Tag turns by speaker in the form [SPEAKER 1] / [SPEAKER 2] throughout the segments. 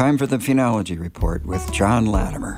[SPEAKER 1] Time for the Phenology Report with John Latimer.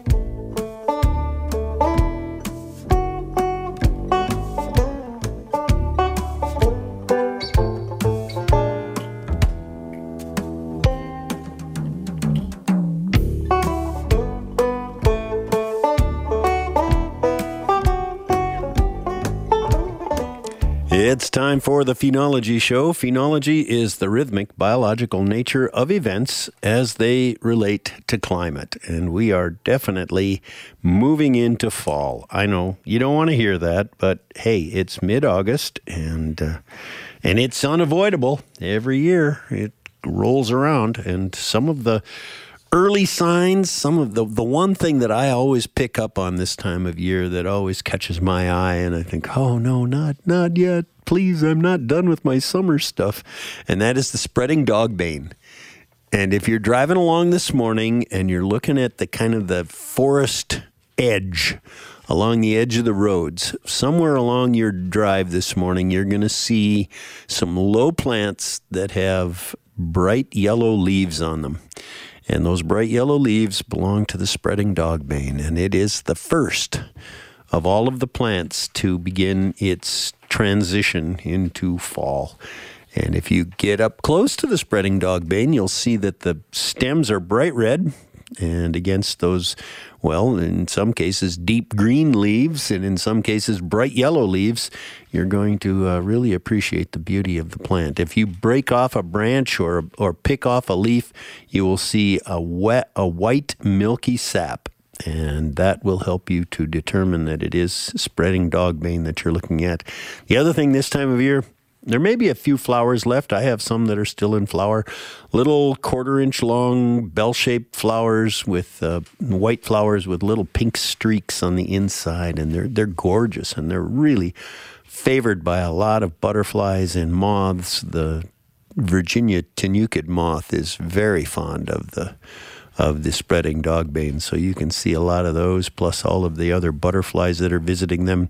[SPEAKER 2] It's time for the Phenology Show. Phenology is the rhythmic, biological nature of events as they relate to climate. And we are definitely moving into fall. I know you don't want to hear that, but hey, it's mid-August and it's unavoidable. Every year it rolls around, and some of the early signs, some of the one thing that I always pick up on this time of year that always catches my eye, and I think, oh no, not yet. Please, I'm not done with my summer stuff. And that is the spreading dogbane. And if you're driving along this morning and you're looking at the kind of the forest edge, along the edge of the roads, somewhere along your drive this morning, you're going to see some low plants that have bright yellow leaves on them. And those bright yellow leaves belong to the spreading dogbane. And it is the first of all of the plants to begin its transition into fall. And if you get up close to the spreading dogbane, you'll see that the stems are bright red, and against those, well, in some cases, deep green leaves, and in some cases, bright yellow leaves, you're going to really appreciate the beauty of the plant. If you break off a branch or pick off a leaf, you will see a white, milky sap. And that will help you to determine that it is spreading dogbane that you're looking at. The other thing this time of year, there may be a few flowers left. I have some that are still in flower. Little 1/4-inch long bell-shaped flowers with white flowers with little pink streaks on the inside. And they're gorgeous, and they're really favored by a lot of butterflies and moths. The Virginia tenucid moth is very fond of the spreading dogbane. So you can see a lot of those, plus all of the other butterflies that are visiting them.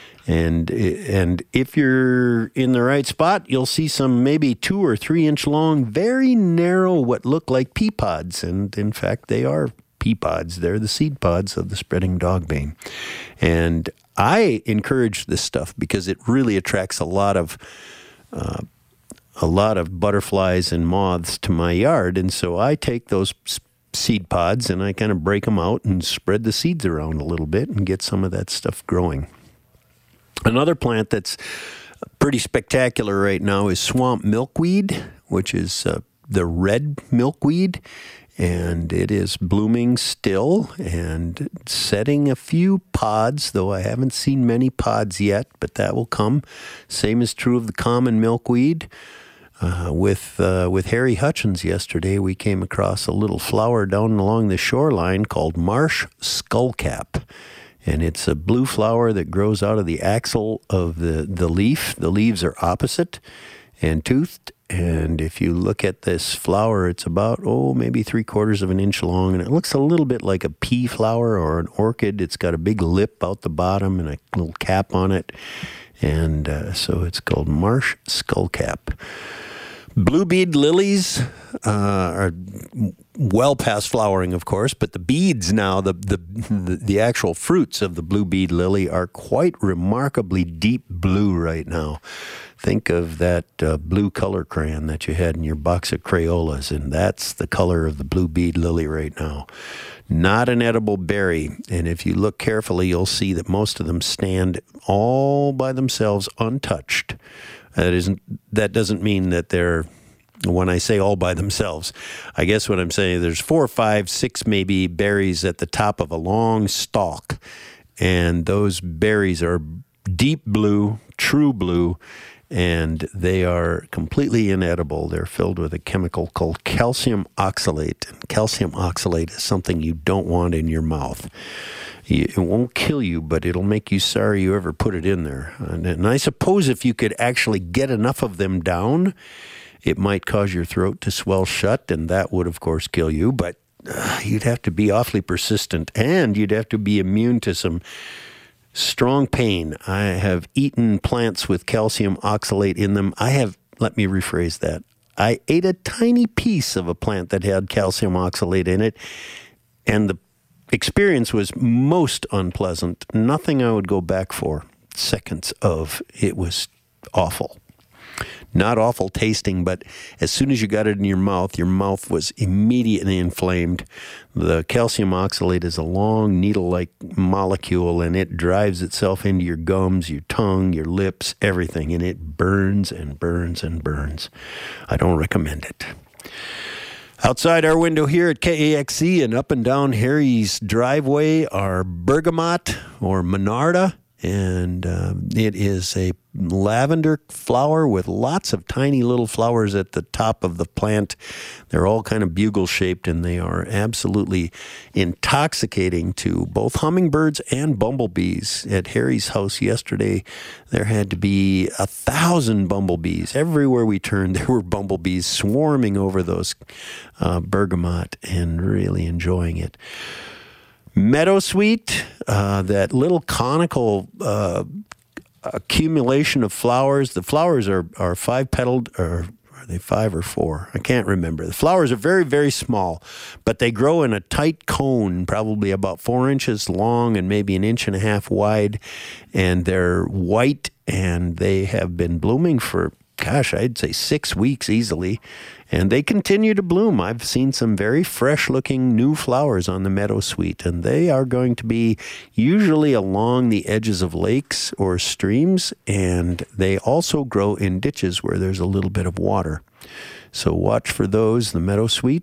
[SPEAKER 2] And if you're in the right spot, you'll see some maybe 2 or 3 inch long, very narrow, what look like pea pods. And in fact, they are pea pods. They're the seed pods of the spreading dogbane. And I encourage this stuff because it really attracts a lot of butterflies and moths to my yard. And so I take those seed pods and I kind of break them out and spread the seeds around a little bit and get some of that stuff growing. Another plant that's pretty spectacular right now is swamp milkweed, which is the red milkweed, and it is blooming still and setting a few pods, though I haven't seen many pods yet, but that will come. Same is true of the common milkweed. With Harry Hutchins yesterday, we came across a little flower down along the shoreline called marsh skullcap. And it's a blue flower that grows out of the axil of the leaf. The leaves are opposite and toothed. And if you look at this flower, it's about, maybe 3/4 of an inch long. And it looks a little bit like a pea flower or an orchid. It's got a big lip out the bottom and a little cap on it. And so it's called marsh skullcap. Blue bead lilies are well past flowering, of course, but the beads now, the actual fruits of the blue bead lily are quite remarkably deep blue right now. Think of that blue color crayon that you had in your box of Crayolas, and that's the color of the blue bead lily right now. Not an edible berry, and if you look carefully, you'll see that most of them stand all by themselves untouched. That doesn't mean that they're, when I say all by themselves, I guess what I'm saying, there's 4, 5, 6 maybe berries at the top of a long stalk, and those berries are deep blue, true blue, and they are completely inedible. They're filled with a chemical called calcium oxalate, and calcium oxalate is something you don't want in your mouth. It won't kill you, but it'll make you sorry you ever put it in there. And I suppose if you could actually get enough of them down, it might cause your throat to swell shut, and that would, of course, kill you. But you'd have to be awfully persistent, and you'd have to be immune to some strong pain. I have eaten plants with calcium oxalate in them. Let me rephrase that. I ate a tiny piece of a plant that had calcium oxalate in it, and the experience was most unpleasant. Nothing I would go back for seconds of. It was awful. Not awful tasting, but as soon as you got it in your mouth was immediately inflamed. The calcium oxalate is a long needle-like molecule, and it drives itself into your gums, your tongue, your lips, everything, and it burns and burns and burns. I don't recommend it. Outside our window here at KAXE and up and down Harry's driveway are bergamot or monarda, and it is a lavender flower with lots of tiny little flowers at the top of the plant. They're all kind of bugle-shaped, and they are absolutely intoxicating to both hummingbirds and bumblebees. At Harry's house yesterday, there had to be 1,000 bumblebees. Everywhere we turned, there were bumblebees swarming over those bergamot and really enjoying it. Meadowsweet, that little conical accumulation of flowers. The flowers are five-petaled, or are they 5 or 4? I can't remember. The flowers are very, very small, but they grow in a tight cone, probably about 4 inches long and maybe 1.5 inches wide, and they're white, and they have been blooming for, I'd say 6 weeks easily, and they continue to bloom. I've seen some very fresh-looking new flowers on the meadowsweet, and they are going to be usually along the edges of lakes or streams, and they also grow in ditches where there's a little bit of water. So watch for those, the meadowsweet.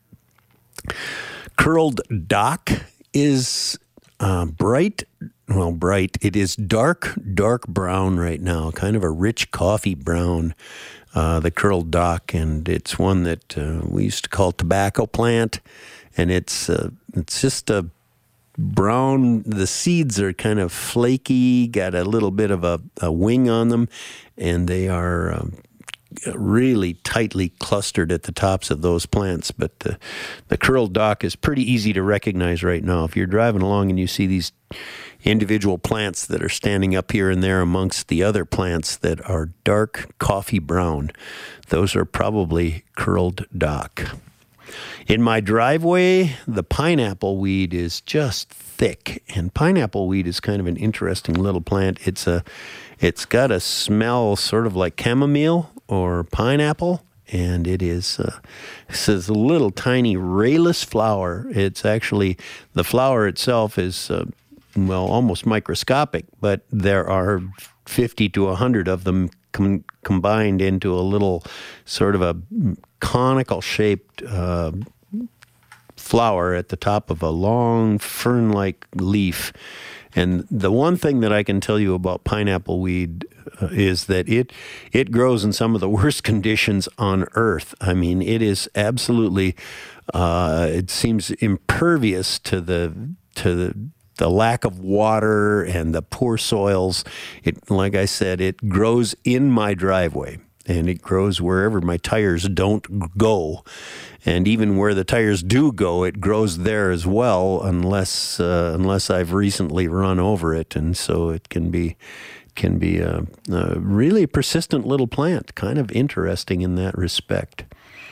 [SPEAKER 2] Curled dock is bright. It is dark brown right now, kind of a rich coffee brown, the curled dock, and it's one that we used to call tobacco plant, and it's just a brown. The seeds are kind of flaky, got a little bit of a wing on them, and they are really tightly clustered at the tops of those plants. But the curled dock is pretty easy to recognize right now. If you're driving along and you see these individual plants that are standing up here and there amongst the other plants that are dark coffee brown, those are probably curled dock. In my driveway, the pineapple weed is just thick, and pineapple weed is kind of an interesting little plant. It's got a smell sort of like chamomile or pineapple, and it's a little tiny rayless flower. It's actually, the flower itself is almost microscopic, but there are 50 to 100 of them combined into a little sort of a conical shaped flower at the top of a long fern-like leaf. And the one thing that I can tell you about pineapple weed is that it grows in some of the worst conditions on earth. I mean, it is absolutely, it seems impervious to the lack of water and the poor soils. Like I said, it grows in my driveway, and it grows wherever my tires don't go. And even where the tires do go, it grows there as well, unless I've recently run over it. And so it can be a really persistent little plant, kind of interesting in that respect.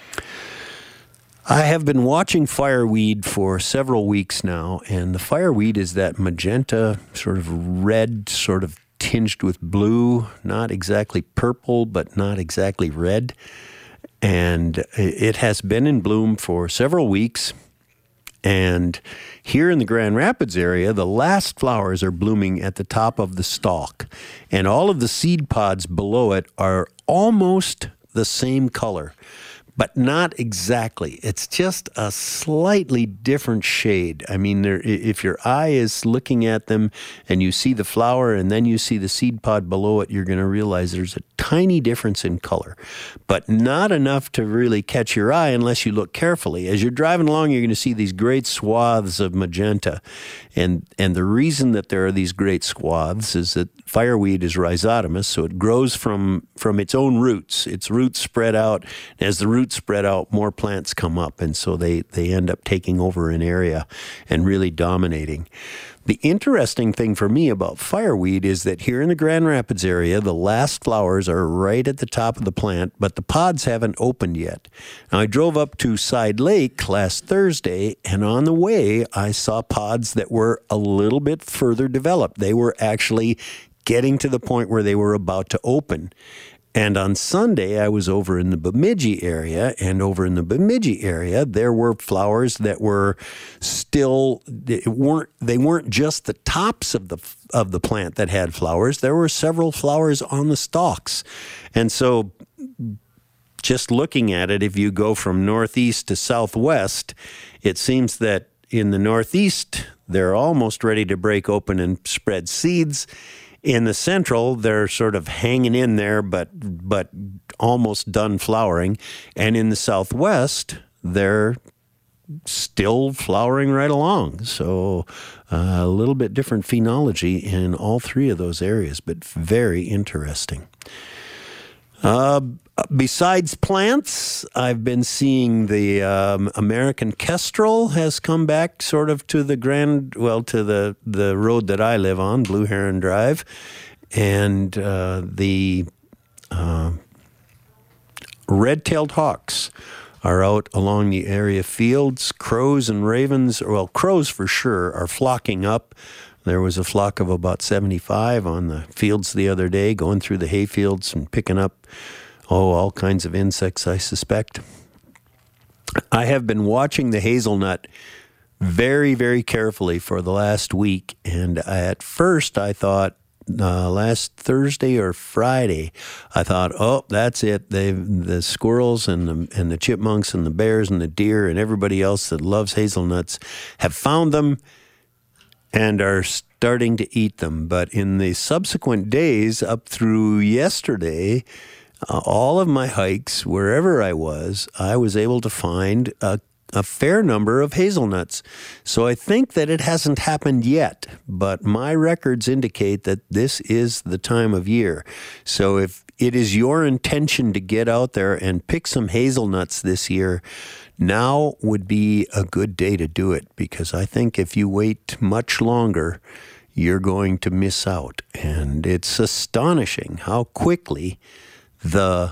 [SPEAKER 2] I have been watching fireweed for several weeks now, and the fireweed is that magenta, sort of red, sort of tinged with blue, not exactly purple, but not exactly red. And it has been in bloom for several weeks. And here in the Grand Rapids area, the last flowers are blooming at the top of the stalk. And all of the seed pods below it are almost the same color, but not exactly. It's just a slightly different shade. I mean, if your eye is looking at them and you see the flower and then you see the seed pod below it, you're going to realize there's a tiny difference in color, but not enough to really catch your eye unless you look carefully. As you're driving along, you're going to see these great swaths of magenta. And the reason that there are these great swaths is that fireweed is rhizotomous, so it grows from its own roots. Its roots spread out. As the roots roots spread out, more plants come up, and so they end up taking over an area and really dominating. The interesting thing for me about fireweed is that here in the Grand Rapids area, the last flowers are right at the top of the plant, but the pods haven't opened yet. Now, I drove up to Side Lake last Thursday, and on the way, I saw pods that were a little bit further developed. They were actually getting to the point where they were about to open. And on Sunday, I was over in the Bemidji area, and over in the Bemidji area, there were flowers that were still, they weren't just the tops of the plant that had flowers. There were several flowers on the stalks. And so just looking at it, if you go from northeast to southwest, it seems that in the northeast, they're almost ready to break open and spread seeds. In the central, they're sort of hanging in there, but almost done flowering. And in the southwest, they're still flowering right along. So a little bit different phenology in all three of those areas, but very interesting. Besides plants, I've been seeing the American kestrel has come back sort of to the the road that I live on, Blue Heron Drive, and the red-tailed hawks are out along the area fields. Crows and ravens, well, crows for sure, are flocking up. There was a flock of about 75 on the fields the other day, going through the hay fields and picking up, all kinds of insects, I suspect. I have been watching the hazelnut very, very carefully for the last week, and at first I thought, last Thursday or Friday, I thought, oh, that's it. The squirrels and the chipmunks and the bears and the deer and everybody else that loves hazelnuts have found them and are starting to eat them. But in the subsequent days up through yesterday, all of my hikes, wherever I was able to find a fair number of hazelnuts. So I think that it hasn't happened yet, but my records indicate that this is the time of year. So if it is your intention to get out there and pick some hazelnuts this year, now would be a good day to do it, because I think if you wait much longer, you're going to miss out. And it's astonishing how quickly the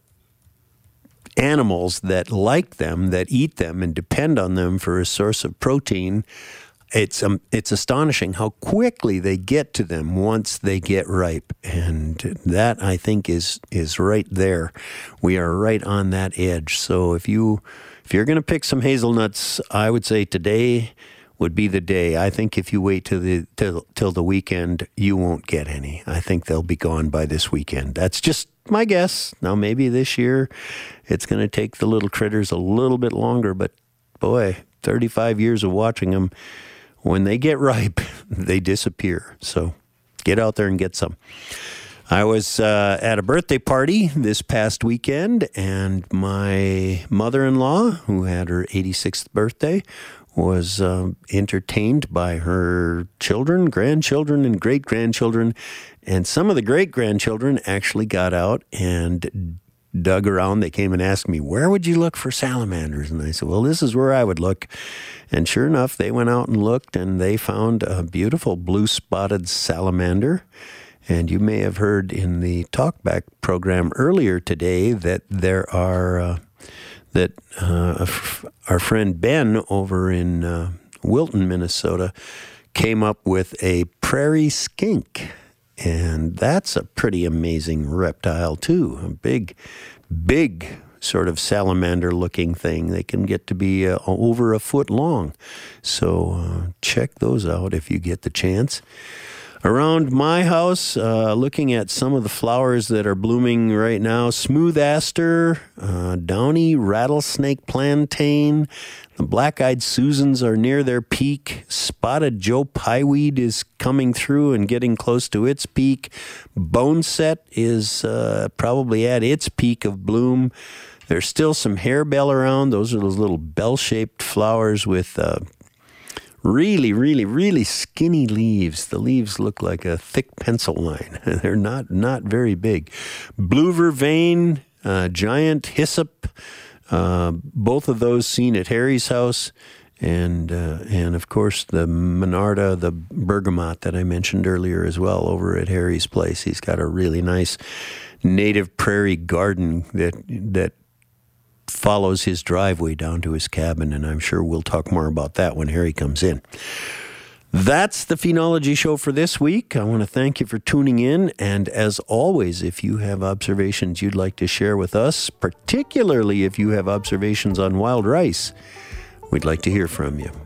[SPEAKER 2] animals that like them, that eat them and depend on them for a source of protein, it's astonishing how quickly they get to them once they get ripe. And that, I think, is right there. We are right on that edge. So if you're going to pick some hazelnuts, I would say today would be the day. I think if you wait till the weekend, you won't get any. I think they'll be gone by this weekend. That's just my guess. Now, maybe this year it's going to take the little critters a little bit longer, but boy, 35 years of watching them, when they get ripe, they disappear. So get out there and get some. I was at a birthday party this past weekend, and my mother-in-law, who had her 86th birthday, was entertained by her children, grandchildren, and great-grandchildren. And some of the great-grandchildren actually got out and dug around. They came and asked me, where would you look for salamanders? And I said, well, this is where I would look. And sure enough, they went out and looked, and they found a beautiful blue-spotted salamander. And you may have heard in the Talkback program earlier today that there are... our friend Ben over in Wilton, Minnesota, came up with a prairie skink. And that's a pretty amazing reptile, too. A big sort of salamander-looking thing. They can get to be over a foot long. So check those out if you get the chance. Around my house, looking at some of the flowers that are blooming right now, smooth aster, downy rattlesnake plantain, the black-eyed Susans are near their peak, spotted Joe pieweed is coming through and getting close to its peak, boneset is probably at its peak of bloom. There's still some harebell around. Those are those little bell-shaped flowers with... really, really, really skinny leaves. The leaves look like a thick pencil line. They're not very big. Blue vervain, giant hyssop, Both of those seen at Harry's house. And of course, the Monarda, the bergamot that I mentioned earlier as well, over at Harry's place. He's got a really nice native prairie garden that follows his driveway down to his cabin, and I'm sure we'll talk more about that when Harry comes in. That's the Phenology Show for this week. I want to thank you for tuning in, and as always, if you have observations you'd like to share with us, particularly if you have observations on wild rice, we'd like to hear from you.